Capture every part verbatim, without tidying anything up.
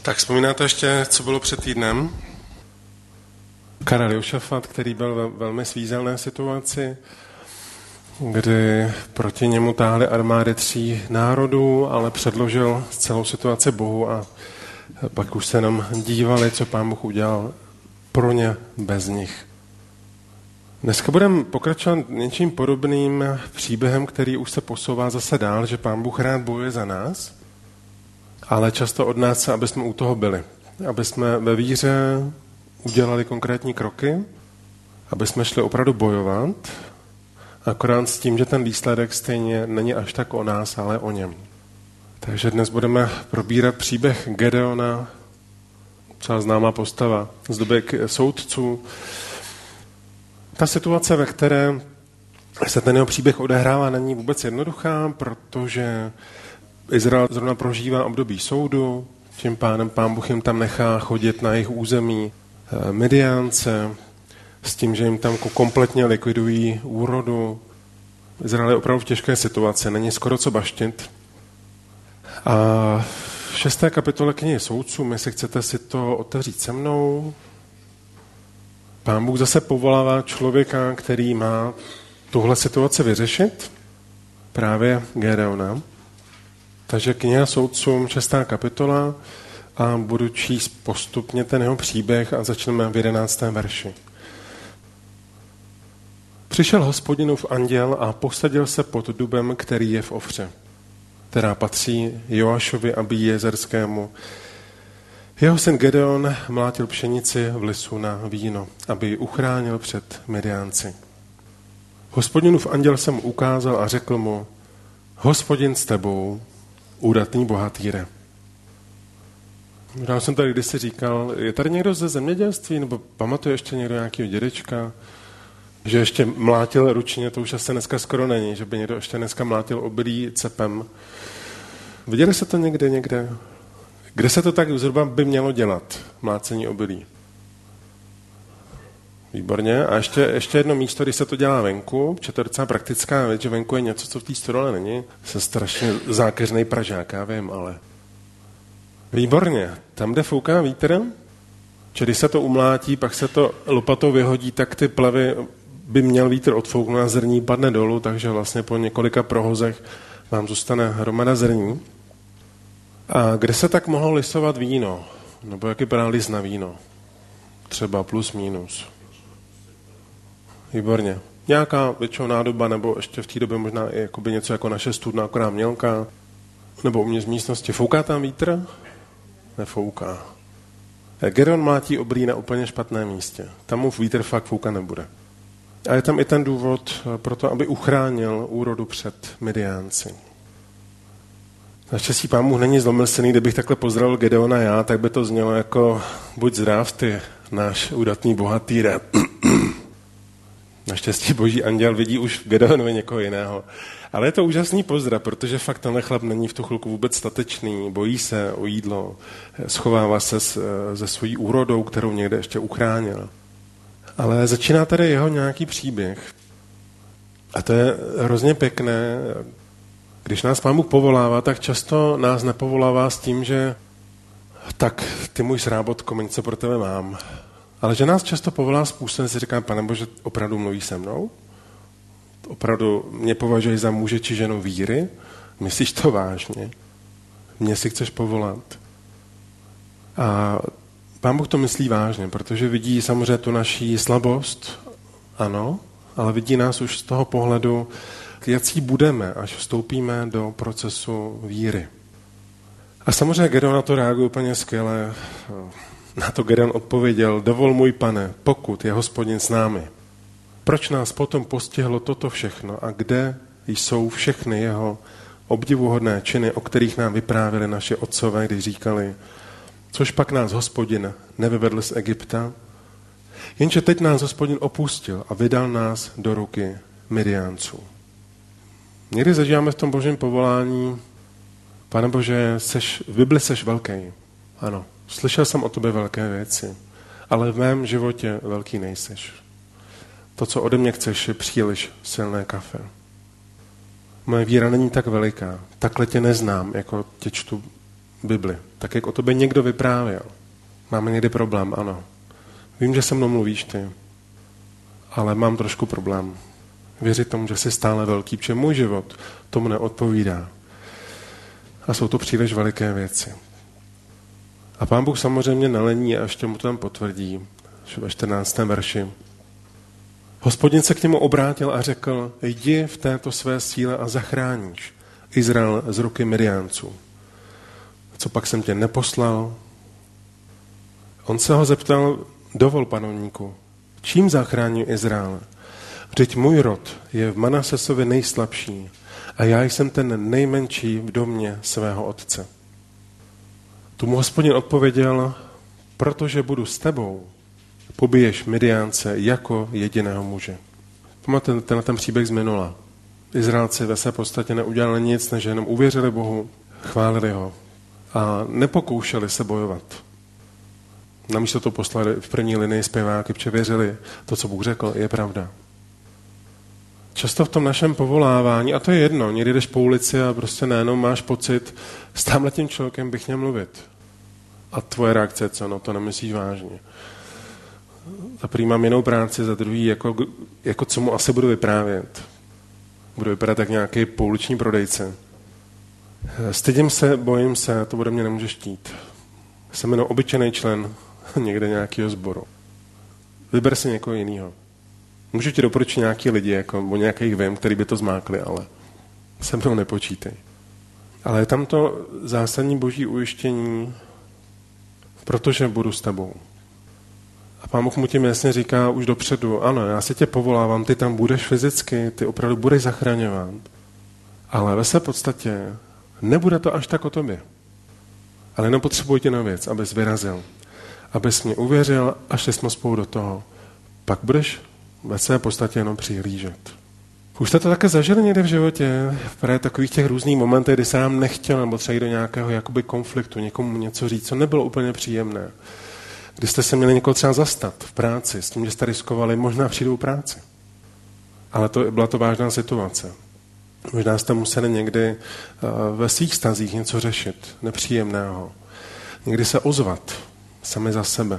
Tak vzpomínáte ještě, co bylo před týdnem? Karel Josafat, který byl ve velmi svízelné situaci, kdy proti němu táhly armády tří národů, ale předložil celou situaci Bohu a pak už se nám dívali, co Pán Bůh udělal pro ně bez nich. Dneska budeme pokračovat něčím podobným příběhem, který už se posouvá zase dál, že Pán Bůh rád bojuje za nás, ale často od nás, aby jsme u toho byli. Aby jsme ve víře udělali konkrétní kroky, aby jsme šli opravdu bojovat, akorát s tím, že ten výsledek stejně není až tak o nás, ale o něm. Takže dnes budeme probírat příběh Gedeona, celá známá postava z doby soudců. Ta situace, ve které se ten jeho příběh odehrává, není vůbec jednoduchá, protože Izrael zrovna prožívá období soudu, tím pádem Pán Bůh jim tam nechá chodit na jejich území Midiánce, s tím, že jim tam kompletně likvidují úrodu. Izrael je opravdu v těžké situaci, není skoro co baštit. A v šesté kapitole knihy soudců, jestli chcete si to otevřít se mnou, Pán Bůh zase povolává člověka, který má tuhle situaci vyřešit, právě Gedeona. Takže kniha soudcům, šestá kapitola, a budu číst postupně ten jeho příběh a začneme v jedenáctém verši. Přišel Hospodinův anděl a posadil se pod dubem, který je v Ofře, která patří Joašovi Abíjezerskému. Jeho syn Gedeon mlátil pšenici v lisu na víno, aby ji uchránil před Midiánci. Hospodinův anděl se mu ukázal a řekl mu: Hospodin s tebou, údatný bohatýre. Já jsem tady kdysi říkal, je tady někdo ze zemědělství, nebo pamatuje ještě někdo nějakého dědečka, že ještě mlátil ručně, to už asi dneska skoro není, že by někdo ještě dneska mlátil obilí cepem. Viděli se to někde, někde? Kde se to tak zhruba by mělo dělat, mlácení obilí? Výborně. A ještě, ještě jedno místo, když se to dělá venku, protože to je docela praktická věc, že venku je něco, co v té stodole není. Jsem strašně zákeřnej pražák, já vím, ale... Výborně. Tam, kde fouká vítr, že když se to umlátí, pak se to lopatou vyhodí, tak ty plevy by měl vítr odfouknout a zrní padne dolů, takže vlastně po několika prohozech vám zůstane hromada zrní. A kde se tak mohlo lisovat víno? Nebo jak vypadá lis na víno? Třeba plus minus. Výborně. Nějaká většinou nádoba, nebo ještě v té době možná i jakoby něco jako naše studna, akorát mělká. Nebo u mě z místnosti. Fouká tam vítr? Nefouká. Gedeon mlátí obilí na úplně špatném místě. Tam mu vítr fakt foukat nebude. A je tam i ten důvod pro to, aby uchránil úrodu před Midiánci. Naštěstí Pán Bůh není zlomyslný, kdybych takhle pozdravil Gedeona já, tak by to znělo jako buď zdrav, ty náš údatný bohatýre. Naštěstí boží anděl vidí už v Gedeonovi někoho jiného. Ale je to úžasný pozdrav, protože fakt tenhle chlap není v tu chvilku vůbec statečný, bojí se o jídlo, schovává se ze svojí úrodou, kterou někde ještě uchránil. Ale začíná tady jeho nějaký příběh. A to je hrozně pěkné. Když nás Pán Bůh povolává, tak často nás nepovolává s tím, že tak ty můj srábotko, něco pro tebe mám. Ale že nás často povolá způsobem, si říkám, Pane Bože, opravdu mluví se mnou? Opravdu mě považuješ za muže či ženu víry? Myslíš to vážně? Mě si chceš povolat? A Pán Bůh to myslí vážně, protože vidí samozřejmě tu naší slabost, ano, ale vidí nás už z toho pohledu, jací budeme, až vstoupíme do procesu víry. A samozřejmě Gedeon na to reaguje úplně skvěle. Na to Gedeon odpověděl: Dovol můj Pane, pokud je Hospodin s námi, proč nás potom postihlo toto všechno a kde jsou všechny jeho obdivuhodné činy, o kterých nám vyprávěli naši otcové, když říkali, což pak nás Hospodin nevyvedl z Egypta, jenže teď nás Hospodin opustil a vydal nás do ruky Midiánců. Někdy zažíváme v tom božím povolání: Pane Bože, seš, v Bibli seš velký. Ano, slyšel jsem o tobě velké věci, ale v mém životě velký nejseš. To, co ode mě chceš, je příliš silné kafe. Moje víra není tak veliká. Takhle tě neznám, jako tě čtu Bibli, tak jak o tobě někdo vyprávěl. Máme někdy problém, ano. Vím, že se mnou mluvíš ty, ale mám trošku problém. Věřit tomu, že jsi stále velký, protože můj život tomu neodpovídá. A jsou to příliš veliké věci. A Pán Bůh samozřejmě nelení a ještě mu to tam potvrdí ve čtrnáctém verši. Hospodin se k němu obrátil a řekl, jdi v této své síle a zachráníš Izrael z ruky Midiánců. Co pak jsem tě neposlal? On se ho zeptal, dovol, panovníku, čím zachrání Izrael? Vždyť můj rod je v Manasesovi nejslabší a já jsem ten nejmenší v domě svého otce. Tomu Hospodin odpověděl, protože budu s tebou, pobiješ Midiánce jako jediného muže. Pamatujete ten, ten příběh z minula. Izraelci ve své podstatě neudělali nic, než jenom uvěřili Bohu, chválili ho a nepokoušeli se bojovat. Namísto to poslali v první linii zpěváky, protože věřili, to, co Bůh řekl, je pravda. Často v tom našem povolávání, a to je jedno, někdy jdeš po ulici a prostě nejenom máš pocit, s támhletím člověkem bych měl mluvit. A tvoje reakce, co, no to nemyslíš vážně. Za první mám jinou práci, za druhý, jako, jako co mu asi budu vyprávět. Budu vypadat jak nějaký pouliční prodejce. Stydím se, bojím se, to bude mě nemůže štít. Jsem jenom obyčejný člen někde nějakého sboru. Vyber si někoho jiného. Můžu ti doporučit nějaký lidi, jako, o nějakých vím, který by to zmákli, ale se mnou nepočítej. Ale je tam to zásadní boží ujištění, protože budu s tebou. A Pán Bůh mu tím jasně říká už dopředu, ano, já si tě povolávám, ty tam budeš fyzicky, ty opravdu budeš zachraňovat. Ale ve své podstatě nebude to až tak o tobě. Ale jenom potřebuji tě na věc, abys vyrazil. Abys mě uvěřil a šli jsme spolu do toho. Pak budeš ve své podstatě jenom přihlížet. Už jste to také zažili někde v životě? Právě takových těch různých momentů, kdy se nám nechtěl nebo třeba jít do nějakého jakoby konfliktu, někomu něco říct, co nebylo úplně příjemné. Kdy jste se měli někoho třeba zastat v práci, s tím, že jste riskovali možná přijdou práci. Ale to, byla to vážná situace. Možná jste museli někdy uh, ve svých stazích něco řešit, nepříjemného. Někdy se ozvat sami za sebe.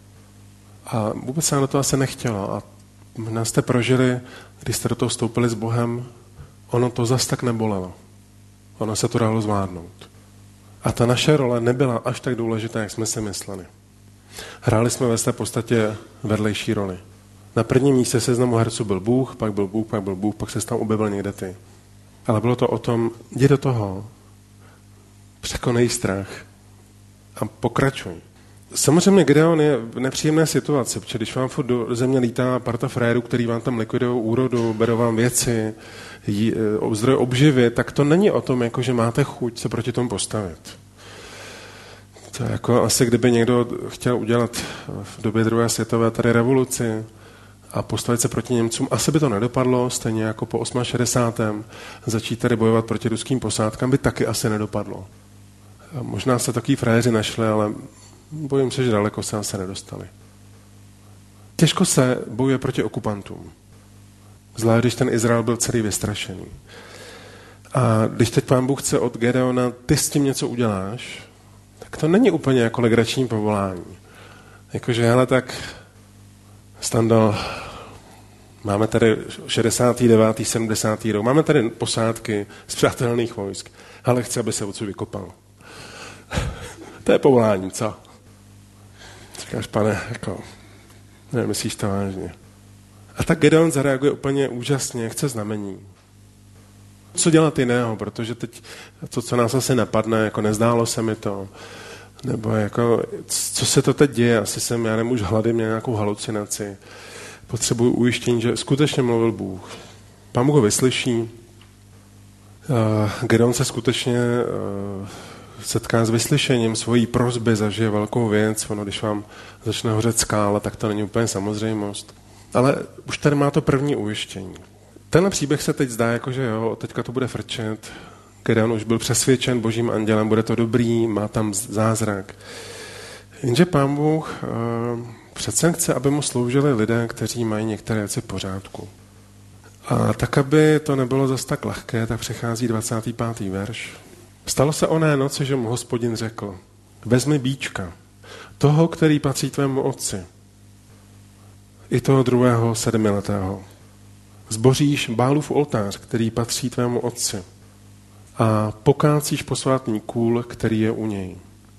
A vůbec se na to asi nechtělo. A možná jste prožili, když jste do toho vstoupili s Bohem, ono to zas tak nebolelo. Ono se to dalo zvládnout. A ta naše role nebyla až tak důležitá, jak jsme si mysleli. Hráli jsme ve své podstatě vedlejší roli. Na prvním místě seznamu herců byl Bůh, pak byl Bůh, pak byl Bůh, pak se tam objevil někde ty. Ale bylo to o tom, jdi do toho, překonej strach a pokračuj. Samozřejmě Gideon je v nepříjemné situaci, protože když vám furt do země lítá parta frérů, který vám tam likvidují úrodu, berou vám věci, jí, zdroje obživy, tak to není o tom, jako že máte chuť se proti tomu postavit. To je jako asi, kdyby někdo chtěl udělat v době druhé světové tady revoluci a postavit se proti Němcům, asi by to nedopadlo, stejně jako po šedesátém osmém začít tady bojovat proti ruským posádkám by taky asi nedopadlo. A možná se takový frajeři našli, ale bojím se, že daleko se asi nedostali. Těžko se bojuje proti okupantům. Zvlášť, když ten Izrael byl celý vystrašený. A když teď Pán Bůh chce od Gedeona, ty s tím něco uděláš, tak to není úplně jako legrační povolání. Jakože, hele, tak Stando, máme tady šedesátý devátý sedmdesátý rok, máme tady posádky z přátelných vojsk, ale chci, aby se odsud vykopal. To je povolání, co? Říkáš, pane, jako, nemyslíš to vážně. A tak Gedeon zareaguje úplně úžasně, chce znamení. Co dělat jiného, protože teď to, co nás asi napadne, jako nezdálo se mi to, nebo jako, co se to teď děje, asi jsem, já nemůžu hladit, měl nějakou halucinaci, potřebuji ujištění, že skutečně mluvil Bůh. Pán Bůh ho vyslyší, uh, Gedeon se skutečně uh, setká s vyslyšením svojí prosby, zažije velkou věc, ono, když vám začne hořet skála, tak to není úplně samozřejmost. Ale už tady má to první ujištění. Tenhle příběh se teď zdá, jako, že jo, teďka to bude frčet. Gedeon už byl přesvědčen božím andělem, bude to dobrý, má tam zázrak. Jenže Pán Bůh uh, přece chce, aby mu sloužili lidé, kteří mají některé věci v pořádku. A tak, aby to nebylo zas tak lehké, tak přechází dvacátý pátý verš. Stalo se oné noci, že mu Hospodin řekl, vezmi bíčka, toho, který patří tvému otci, i toho druhého sedmiletého. Zboříš Bálův oltář, který patří tvému otci, a pokácíš posvátný kůl, který je u něj.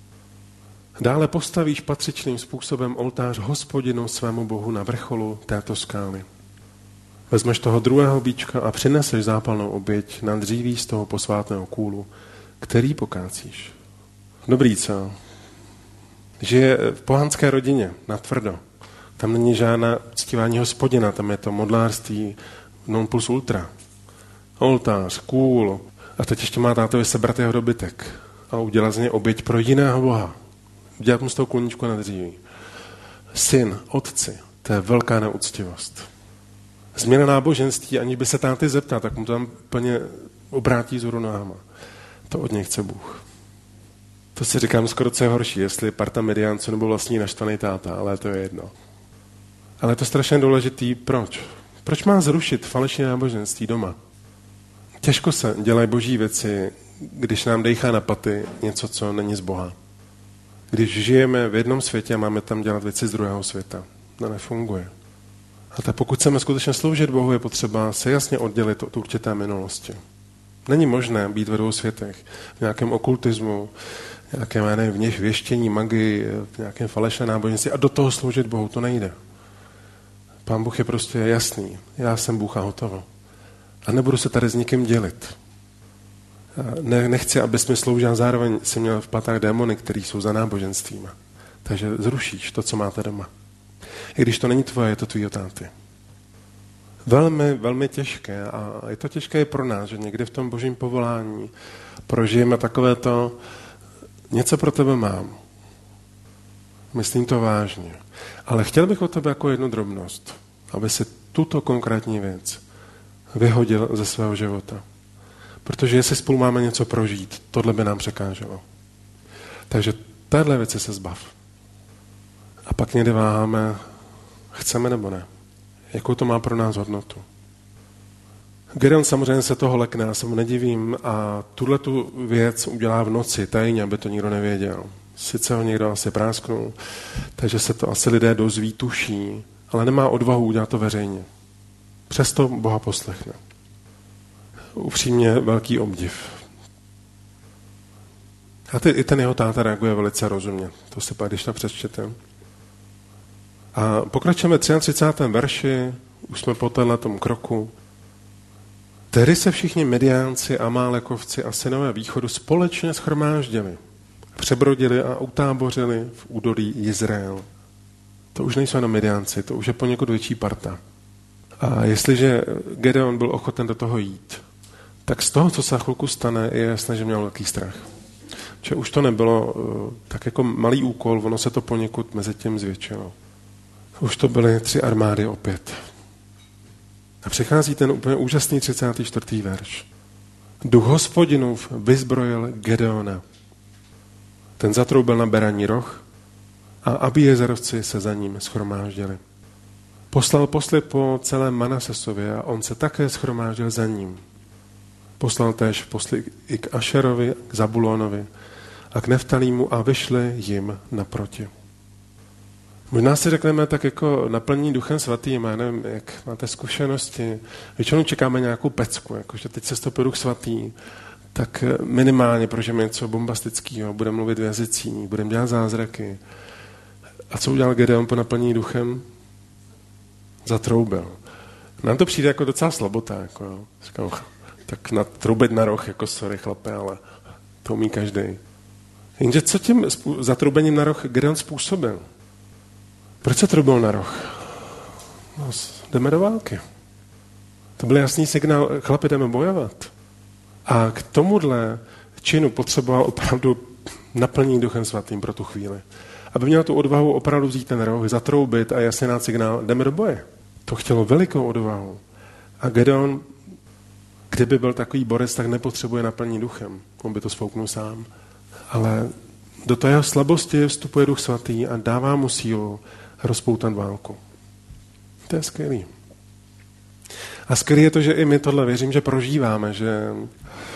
Dále postavíš patřičným způsobem oltář Hospodinu svému Bohu na vrcholu této skály. Vezmeš toho druhého bíčka a přineseš zápalnou oběť na dříví z toho posvátného kůlu, který pokácíš. Dobrý, co? Žije v pohanské rodině, natvrdo. Tam není žádná ctívání Hospodina, tam je to modlárství non plus ultra. Oltář, kůl. A teď ještě má tátovi sebrat jeho dobytek a udělat z něj oběť pro jiného Boha. Udělat mu z toho kůlníčku na dříví. Syn, otci, to je velká neúctivost. Změna náboženství, aniž by se táty zeptal, tak mu to tam plně obrátí zhůru nohama. To od něj chce Bůh. To si říkám skoro, co je horší, jestli parta Midiánců nebo vlastní naštvaný táta, ale to je jedno. Ale je to strašně důležitý. Proč? Proč má zrušit falešné náboženství doma? Těžko se dělají boží věci, když nám dejchá na paty něco, co není z Boha. Když žijeme v jednom světě a máme tam dělat věci z druhého světa. To nefunguje. A tak pokud chceme skutečně sloužit Bohu, je potřeba se jasně oddělit od určité minulosti. Není možné být ve dvou světech, v nějakém okultismu, v nějakém, já nevím, věštění, magii, v nějakém falešném náboženství a do toho sloužit Bohu. To nejde. Pán Bůh je prostě jasný. Já jsem Bůh a hotovo. A nebudu se tady s nikým dělit. Ne, nechci, abys mi sloužil, zároveň si měl v patách démony, který jsou za náboženstvím. Takže zrušíš to, co máte doma. I když to není tvoje, je to tvýho táty. Velmi, velmi těžké a je to těžké i pro nás, že někdy v tom božím povolání prožijeme takové to, něco pro tebe mám. Myslím to vážně. Ale chtěl bych od tebe jako jednu drobnost, aby si tuto konkrétní věc vyhodil ze svého života. Protože jestli spolu máme něco prožít, tohle by nám překáželo. Takže téhle věci se zbav. A pak někdy váháme, chceme nebo ne. Jakou to má pro nás hodnotu. Gideon samozřejmě se toho lekne, já se mu nedivím a tuhletu věc udělá v noci, tajně, aby to nikdo nevěděl. Sice ho někdo asi prásknul, takže se to asi lidé dozví, tuší, ale nemá odvahu udělat to veřejně. Přesto Boha poslechne. Upřímně velký obdiv. A ty, i ten jeho táta reaguje velice rozumně. To si pak, když to přečtěte. A pokračujeme v třicátém třetím verši, už jsme po téhletom kroku. Tehdy se všichni Midiánci, Amálekovci a synové východu společně shromáždili. Přebrodili a utábořili v údolí Jizrael. To už nejsou jenom Midiánci, to už je poněkud větší parta. A jestliže Gedeon byl ochoten do toho jít, tak z toho, co se za chvilku stane, je jasné, že měl velký strach. Že už to nebylo tak jako malý úkol, ono se to poněkud mezi tím zvětšilo. Už to byly tři armády opět. A přichází ten úplně úžasný třicátý čtvrtý verš. Duch Hospodinův vyzbrojil Gedeona. Ten zatroubil na beraní roh a Abiezerovci se za ním shromáždili. Poslal posly po celém Manasesově a on se také shromáždil za ním. Poslal též posly i k Ašerovi, k Zabulonovi a k Neftalímu a vyšli jim naproti. Možná si řekneme tak jako naplnění Duchem Svatým, já nevím, jak máte zkušenosti. Většinou čekáme nějakou pecku, jakože teď se stopil Duch Svatý, tak minimálně prožijeme něco bombastického, budeme mluvit v jazycích, budeme dělat zázraky. A co udělal Gedeon po naplnění Duchem? Zatroubil. Nám to přijde jako docela slabota, jako, říkám, tak natroubit na roh, jako sorry chlape, ale to umí každý. Jenže co tím zatroubením na roh Gedeon způsobil? Proč se troubil na roh? No, jdeme do války. To byl jasný signál, chlapi, jdeme bojovat. A k tomuhle činu potřeboval opravdu naplnění Duchem Svatým pro tu chvíli. Aby měl tu odvahu opravdu vzít ten roh, zatroubit a jasně dát signál, jdeme do boje. To chtělo velikou odvahu. A Gedeon, kdyby byl takový borec, tak nepotřebuje naplnění Duchem. On by to spouknul sám. Ale do té jeho slabosti vstupuje Duch Svatý a dává mu sílu rozpoutat válku. To je skvělý. A skvělý je to, že i my tohle věřím, že prožíváme, že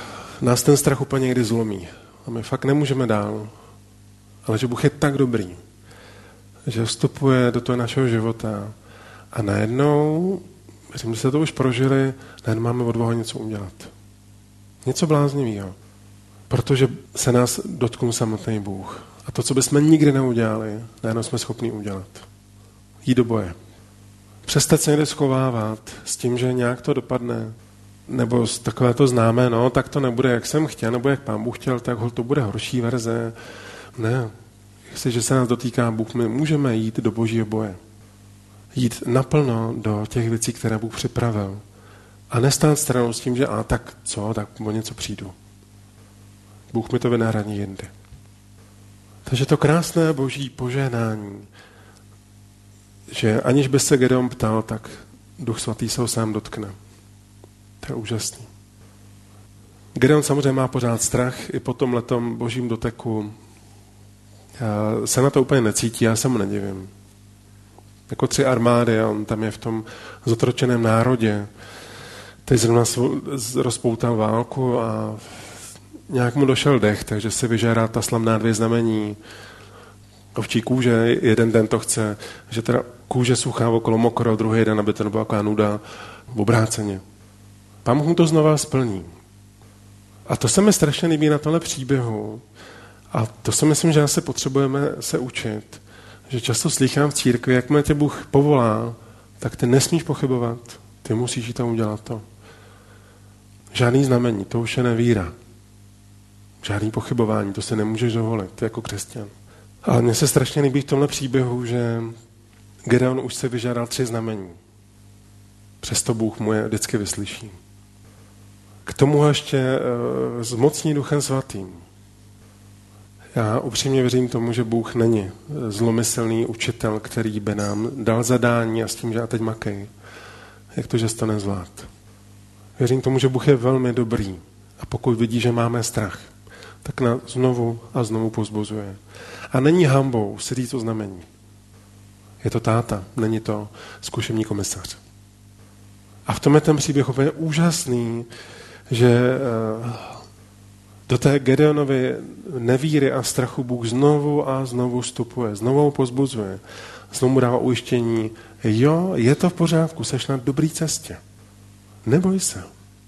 nás ten strach úplně někdy zlomí. A my fakt nemůžeme dál. Ale že Bůh je tak dobrý, že vstupuje do toho našeho života a najednou, myslím, že se to už prožili, najednou máme od Boha něco udělat. Něco bláznivého. Protože se nás dotknul samotný Bůh. A to, co bychom nikdy neudělali, najednou jsme schopni udělat. Jít do boje. Přestat se někde schovávat s tím, že nějak to dopadne. Nebo takové to známé, no, tak to nebude, jak jsem chtěl, nebo jak Pán Bůh chtěl, tak to bude horší verze. Ne. Jestliže se nás dotýká Bůh, my můžeme jít do božího boje. Jít naplno do těch věcí, které Bůh připravil. A nestát stranou s tím, že a tak co, tak o něco přijdu. Bůh mi to vynahradí jindy. Takže to krásné boží požehnání, že aniž by se Gedeon ptal, tak Duch svatý se ho sám dotkne. To je úžasný. Gedeon samozřejmě má pořád strach i po tomhletom božím doteku. Já se na to úplně necítí, já se mu nedivím. Jako tři armády a on tam je v tom zotročeném národě. Teď zrovna rozpoutal válku a nějak mu došel dech, takže si vyžérá ta slavná dvě znamení. Ovčí kůže, jeden den to chce, že teda kůže suchá okolo mokro, druhý den, aby to nebyla taková nuda, v obráceně. Pán mu to znova splní. A to se mi strašně líbí na tohle příběhu. A to si myslím, že asi potřebujeme se učit. Že často slychám v církvi, jakmile tě Bůh povolá, tak ty nesmíš pochybovat. Ty musíš jít tam udělat to. Žádný znamení, to už je nevíra. Žádný pochybování, to se nemůžeš dovolit jako křesťan. Ale mně se strašně líbí v tomhle příběhu, že Gedeon už se vyžádal tři znamení. Přesto Bůh mu je vždycky vyslyší. K tomu ještě uh, zmocní Duchem svatým. Já upřímně věřím tomu, že Bůh není zlomyslný učitel, který by nám dal zadání a s tím, že a teď makej. Jak to, že jsi to nezvlád. Věřím tomu, že Bůh je velmi dobrý a pokud vidí, že máme strach, tak nás znovu a znovu pozbuzuje. A není hanbou si říct o znamení. Je to táta, není to zkušební komisař. A v tom je ten příběh úplně úžasný, že do té Gedeonovy nevíry a strachu Bůh znovu a znovu vstupuje, znovu ho pozbuzuje, znovu mu dává ujištění, jo, je to v pořádku, seš na dobré cestě. Neboj se.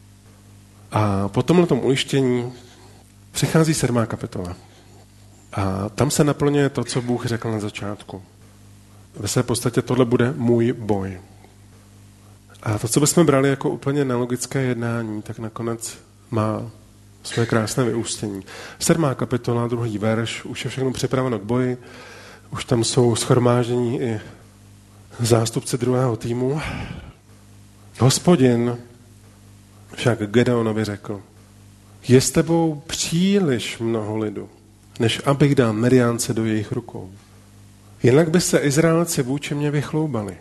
A po tomhletom ujištění přichází sedmá kapitola. A tam se naplňuje to, co Bůh řekl na začátku. Ve své podstatě tohle bude můj boj. A to, co bychom brali jako úplně nelogické jednání, tak nakonec má své krásné vyústění. Sedmá kapitola, druhý verš, už je všechno připraveno k boji, už tam jsou shromáždění i zástupci druhého týmu. Hospodin však Gedeonovi řekl, je s tebou příliš mnoho lidu, než abych dal Midiánce do jejich rukou. Jinak by se Izraelci vůči mě vychloubali.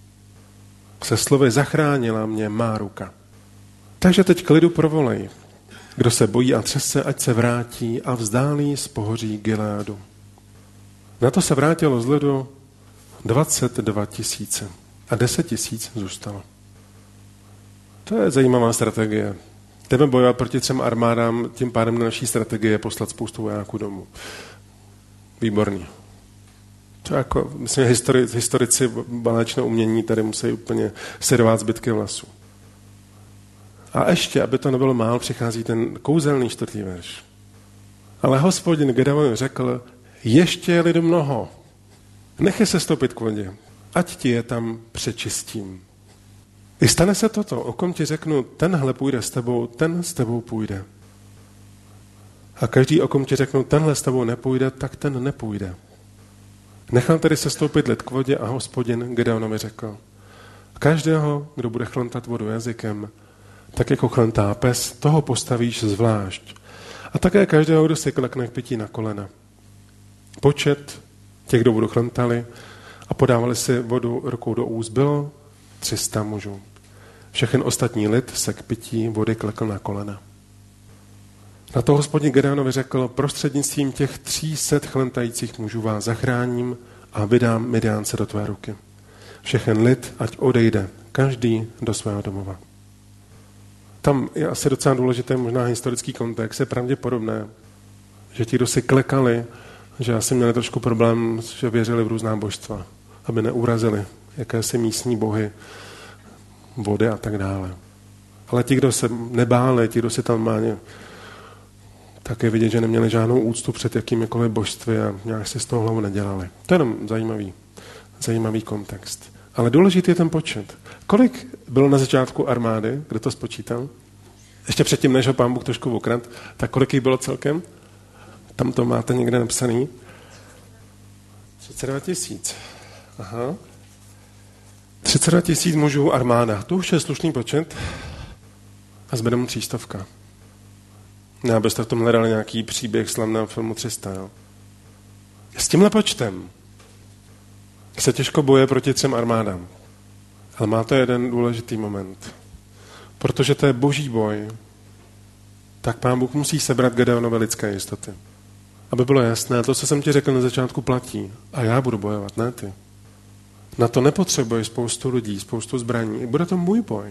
Se slovy zachránila mě má ruka. Takže teď k lidu provolej. Kdo se bojí a třese, ať se vrátí a vzdálí z pohoří Gileadu. Na to se vrátilo z lidu dvacet dva tisíce a deset tisíc zůstalo. To je zajímavá strategie. Jdeme bojovat proti třem armádám, tím pádem na naší strategie je poslat spoustu vojáků domů. Výborný. To jako, myslím, histori, historici válečného umění tady musí úplně sledovat zbytky vlasů. A ještě, aby to nebylo málo, přichází ten kouzelný čtvrtý verš. Ale Hospodin Gedeonovi řekl, ještě je lidu mnoho. Nechej se stoupit k vodě, ať ti je tam přečistím. I stane se toto, o kom ti řeknu, tenhle půjde s tebou, ten s tebou půjde. A každý, o kom ti řeknu, tenhle s tebou nepůjde, tak ten nepůjde. Nechal tedy se stoupit lid k vodě a Hospodin Gedeonovi řekl, každého, kdo bude chlantat vodu jazykem, tak jako chlantá pes, toho postavíš zvlášť. A také každého, kdo se klakne k pití na kolena. Počet těch, kdo vodu chlantali a podávali si vodu rukou do úst, bylo tři sta mužů. Všechen ostatní lid se k pití vody klekl na kolena. Na to Hospodin Gedeonovi řekl, prostřednictvím těch tří set chlantajících mužů vás zachráním a vydám Midiánce do tvé ruky. Všechen lid, ať odejde, každý do svého domova. tam je asi docela důležité, možná historický kontext, je pravděpodobné, že ti, kdo si klekali, že asi měli trošku problém, že věřili v různá božstva, aby neurazili jakési místní bohy, vody a tak dále. Ale ti, kdo se nebáli, ti, kdo si tam má tak je vidět, že neměli žádnou úctu před jakýmikoliv božstvy a nějak si z toho hlavu nedělali. To je jenom zajímavý, zajímavý kontext. Ale důležitý je ten počet. Kolik bylo na začátku armády, kdo to spočítal? Ještě předtím, než ho pán Bůh trošku okrad, tak kolik jich bylo celkem? Tam to máte někde napsaný. třicet dva tisíc. Aha. třicet dva tisíc mužů armáda. To už je slušný počet. A zbyde mu třístovka. Ne, abyste v tom hledali nějaký příběh slavného filmu tři sta. Jo? S tímhle počtem se těžko boje proti třem armádám. Ale má to jeden důležitý moment. Protože to je boží boj, tak pán Bůh musí sebrat Gedeonovi lidské jistoty. Aby bylo jasné, to, co jsem ti řekl na začátku, platí. A já budu bojovat, ne ty. Na to nepotřebuješ spoustu lidí, spoustu zbraní. Bude to můj boj.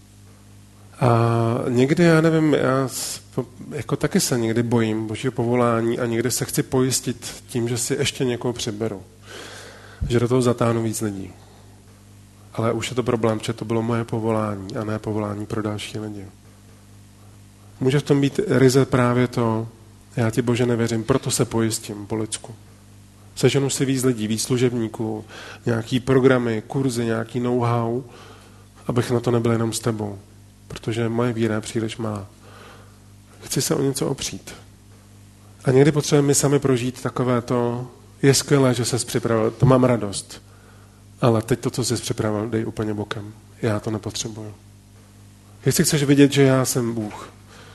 A někdy, já nevím, já jako taky se někdy bojím božího povolání a někdy se chci pojistit tím, že si ještě někoho přiberu. Že do toho zatáhnu víc lidí. Ale už je to problém, že to bylo moje povolání a ne povolání pro další lidi. Může v tom být ryze právě to, já ti Bože nevěřím, proto se pojistím po lidsku. Seženu si víc lidí, víc služebníků, nějaký programy, kurzy, nějaký know-how, abych na to nebyl jenom s tebou. Protože moje víra je příliš malá. Chci se o něco opřít. A někdy potřebujeme my sami prožít takové to, je skvělé, že ses připravil, to mám radost. Ale teď to, co jsi připravil, dej úplně bokem. Já to nepotřebuju. Jestli chceš vidět, že já jsem Bůh,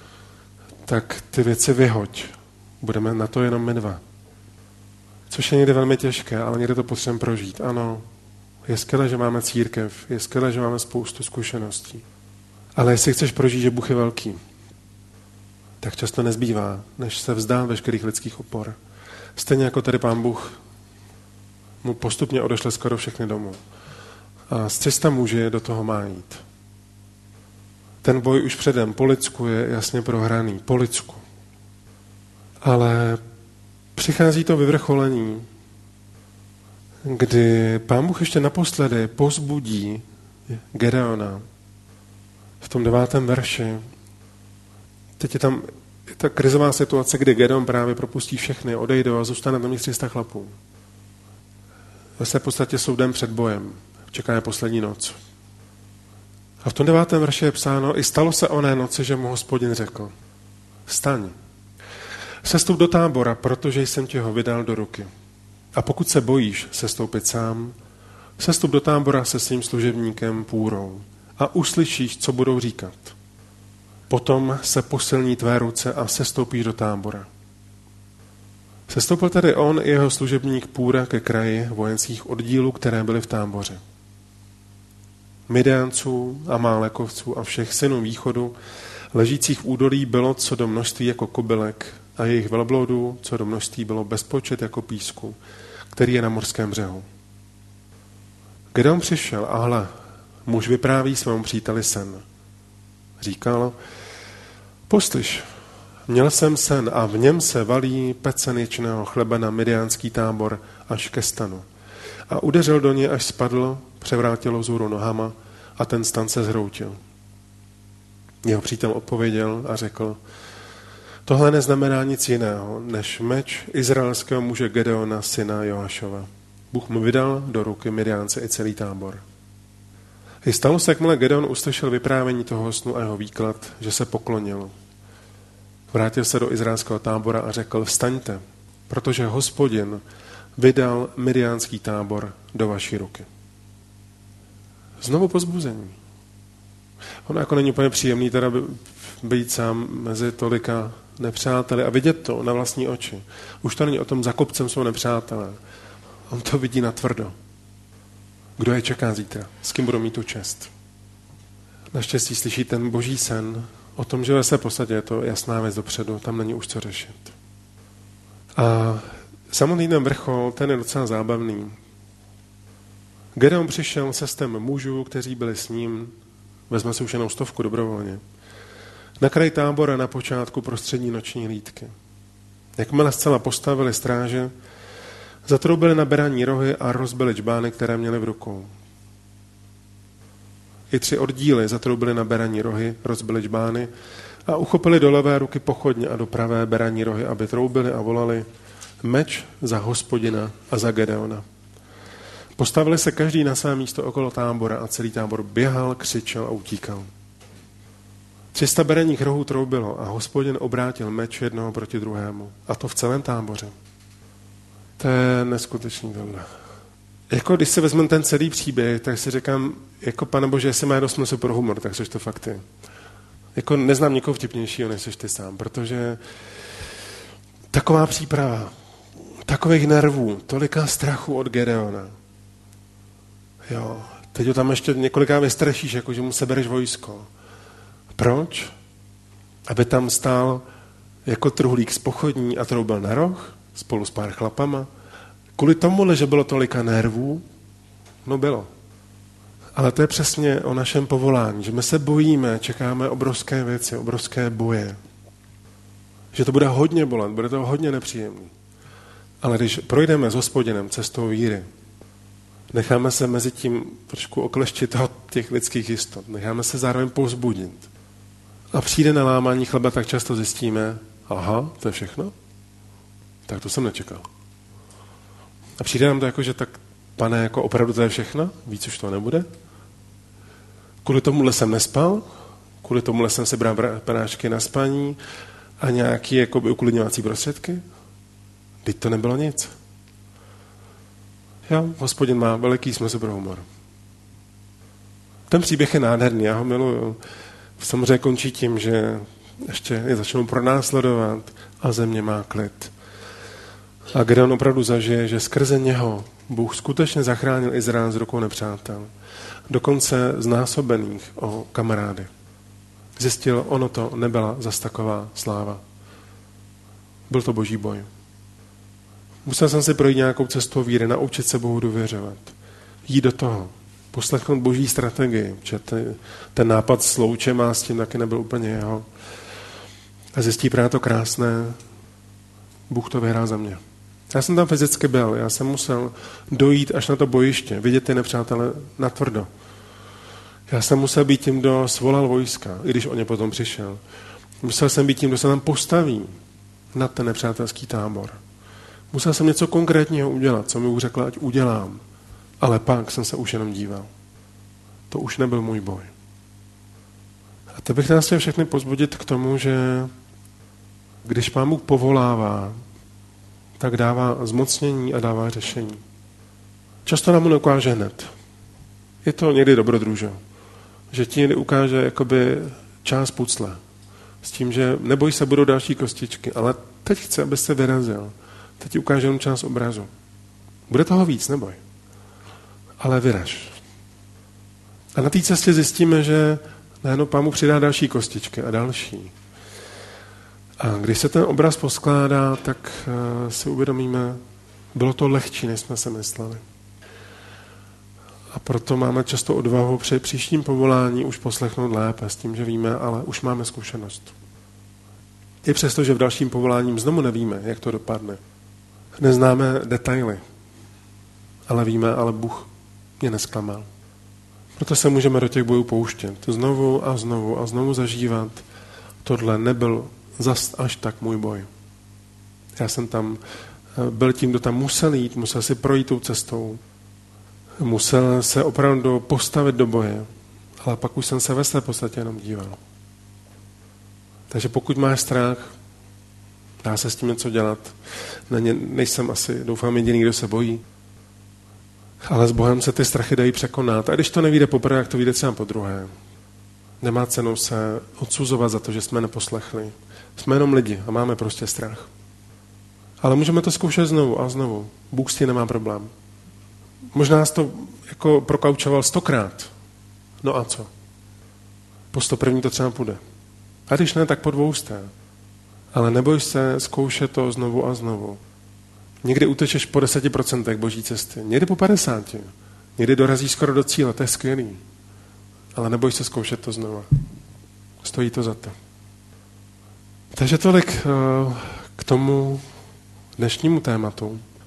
tak ty věci vyhoď. Budeme na to jenom my dva. Což je někdy velmi těžké, ale někdy to potřebujeme prožít. Ano, je skvělé, že máme církev, je skvělé, že máme spoustu zkušeností. Ale jestli chceš prožít, že Bůh je velký, tak často nezbývá, než se vzdát veškerých lidských opor. Stejně jako tady pán Bůh mu postupně odešle skoro všechny domů. A z tři sta muži do toho má jít. Ten boj už předem po lidsku je jasně prohraný. Po lidsku. Ale přichází to vyvrcholení, kdy pán Bůh ještě naposledy povzbudí Gedeona v tom devátém verši. Teď je tam ta krizová situace, kdy Gedeon právě propustí všechny, odejde a zůstane tam tři sta chlapů. Ve v podstatě jsou den před bojem. Čeká je poslední noc. A v tom devátém verši je psáno, i stalo se oné noci, že mu Hospodin řekl, vstaň, sestup do tábora, protože jsem tě ho vydal do ruky. A pokud se bojíš sestoupit sám, sestup do tábora se svým služebníkem Půrou a uslyšíš, co budou říkat. Potom se posilní tvé ruce a sestoupíš do tábora. Sestoupil tedy on i jeho služebník Půra ke kraji vojenských oddílů, které byly v táboře. Midianců a Málekovců a všech synů východu, ležících v údolí, bylo co do množství jako kobylek a jejich velbloudů co do množství bylo bezpočet jako písku, který je na morském břehu. Gedeon přišel a hle, muž vypráví svému příteli sen. Říkal, poslyš, měl jsem sen a v něm se valí pecen ječného chleba na midiánský tábor až ke stanu. A udeřil do něj, až spadl, převrátil vzhůru nohama a ten stan se zhroutil. Jeho přítel odpověděl a řekl, tohle neznamená nic jiného, než meč izraelského muže Gedeona, syna Joášova. Bůh mu vydal do ruky Midiánce i celý tábor. I stalo se, jakmile Gedeon uslyšel vyprávění toho snu a jeho výklad, že se poklonil. Vrátil se do izraelského tábora a řekl, vstaňte, protože Hospodin vydal midiánský tábor do vaší ruky. Znovu povzbuzení. Ono jako není úplně příjemný teda být sám mezi tolika nepřáteli a vidět to na vlastní oči. Už to není o tom, za kopcem jsou nepřátelé. On to vidí natvrdo. Kdo je čeká zítra? S kým budou mít tu čest? Naštěstí slyší ten boží sen o tom, že ve své podstatě je to jasná věc dopředu, tam není už co řešit. A samotný ten vrchol, ten je docela zábavný. Gedeon přišel se stem mužů, kteří byli s ním, vezme si už jenom stovku dobrovolně. Na kraji tábora na počátku prostřední noční hlídky. Jakmile zcela postavili stráže, zatroubili na beranní rohy a rozbili džbány, které měli v rukou. I tři oddíly zatroubili na beranní rohy, rozbili džbány a uchopili do levé ruky pochodně a do pravé beranní rohy, aby troubili a volali meč za Hospodina a za Gedeona. Postavili se každý na své místo okolo tábora a celý tábor běhal, křičel a utíkal. tři sta beranních rohů troubilo a Hospodin obrátil meč jednoho proti druhému. A to v celém táboře. To je neskutečný tohle. Jako když si vezmeme ten celý příběh, tak si říkám, jako Pane Bože, jestli má dost smysl pro humor, tak seš to fakt ty. Jako neznám nikoho vtipnějšího, než seš ty sám, protože taková příprava, takových nervů, tolika strachu od Gedeona. Jo, teď ho tam ještě několikrát vystrašíš, jako že mu sebereš vojsko. Proč? Aby tam stál jako truhlík z pochodní a troubil na roh spolu s pár chlapama. Kvůli tomu, že bylo tolika nervů, no bylo. Ale to je přesně o našem povolání, že my se bojíme, čekáme obrovské věci, obrovské boje. Že to bude hodně bolet, bude to hodně nepříjemný. Ale když projdeme s Hospodinem cestou víry, necháme se mezi tím trošku okleštit od těch lidských jistot, necháme se zároveň povzbudit. A přijde na lámání chleba, tak často zjistíme, aha, to je všechno? Tak to jsem nečekal. A přijde nám to jako, že tak, Pane, jako opravdu to je všechno? Víc už to nebude? Kvůli tomuhle jsem nespal, kvůli tomuhle jsem si bral panáčky na spaní a nějaký jakoby uklidňovací prostředky? Teď to nebylo nic. Jo, Hospodin má veliký smysl pro humor. Ten příběh je nádherný, já ho miluju. Samozřejmě končí tím, že ještě je začnou pronásledovat a země má klid. A Gedeon opravdu zažije, že skrze něho Bůh skutečně zachránil Izrael z rukou nepřátel. Dokonce znásobených o kamarády. Zjistil, ono to nebyla zas taková sláva. Byl to boží boj. Musel jsem si projít nějakou cestou víry, naučit se Bohu důvěřovat. Jít do toho. Poslechnout boží strategii. Že ten, ten nápad s loučem a s tím taky nebyl úplně jeho. A zjistí právě to krásné. Bůh to vyhrál za mě. Já jsem tam fyzicky byl. Já jsem musel dojít až na to bojiště. Vidět ty nepřátele natvrdo. Já jsem musel být tím, kdo svolal vojska, i když o ně potom přišel. Musel jsem být tím, kdo se tam postaví na ten nepřátelský tábor. Musel jsem něco konkrétního udělat, co mi Bůh řekl, ať udělám. Ale pak jsem se už jenom díval. To už nebyl můj boj. A teď bych nás chtěl všechny pozbudit k tomu, že když Pán Bůh povolává, tak dává zmocnění a dává řešení. Často nám ho neukáže hned. Je to někdy dobrodružo. Že ti někdy ukáže jakoby část pucle. S tím, že neboj se, budou další kostičky, ale teď chce, abys se vyrazil. Teď ti ukáže jenom část obrazu. Bude toho víc, neboj. Ale vyraž. A na té cestě zjistíme, že najednou Pán mu přidá další kostičky a další. A když se ten obraz poskládá, tak uh, si uvědomíme, bylo to lehčí, než jsme se mysleli. A proto máme často odvahu při příštím povolání už poslechnout lépe s tím, že víme, ale už máme zkušenost. I přesto, že v dalším povoláním znovu nevíme, jak to dopadne. Neznáme detaily, ale víme, ale Bůh mě nesklamal. Proto se můžeme do těch bojů pouštět. Znovu a znovu a znovu zažívat. Tohle nebyl zas až tak můj boj. Já jsem tam byl tím, kdo tam musel jít, musel si projít tou cestou. Musel se opravdu postavit do boje. Ale pak už jsem se ve své podstatě jenom díval. Takže pokud máš strach, dá se s tím něco dělat. Ne, nejsem asi, doufám, jediný, kdo se bojí. Ale s Bohem se ty strachy dají překonat. A když to nevyjde poprvé, jak to vyjde třeba po druhé. Nemá cenu se odsuzovat za to, že jsme neposlechli. Jsme jenom lidi a máme prostě strach. Ale můžeme to zkoušet znovu a znovu. Bůh s tím nemá problém. Možná nás to jako prokaučoval stokrát. No a co? Po sto první to třeba půjde. A když ne, tak po dvousté. Ale neboj se zkoušet to znovu a znovu. Někdy utečeš po deseti procentech boží cesty. Někdy po padesáti. Někdy dorazíš skoro do cíle. To je skvělý. Ale neboj se zkoušet to znovu. Stojí to za to. Takže tolik k tomu dnešnímu tématu.